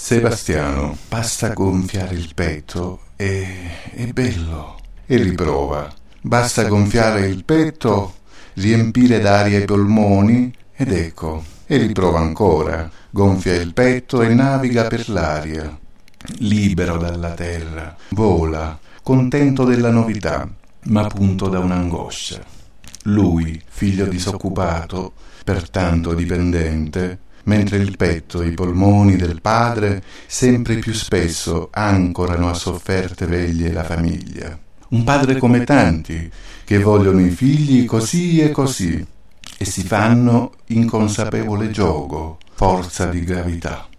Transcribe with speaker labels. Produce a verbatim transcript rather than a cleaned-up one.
Speaker 1: Sebastiano, basta gonfiare il petto e è bello. E riprova. Basta gonfiare il petto, riempire d'aria i polmoni ed ecco. E riprova ancora. Gonfia il petto e naviga per l'aria. Libero dalla terra, vola, contento della novità, ma punto da un'angoscia. Lui, figlio disoccupato, pertanto dipendente, mentre il petto e i polmoni del padre sempre più spesso ancorano a sofferte veglie la famiglia. Un padre come tanti, che vogliono i figli così e così, e si fanno inconsapevole giogo, forza di gravità.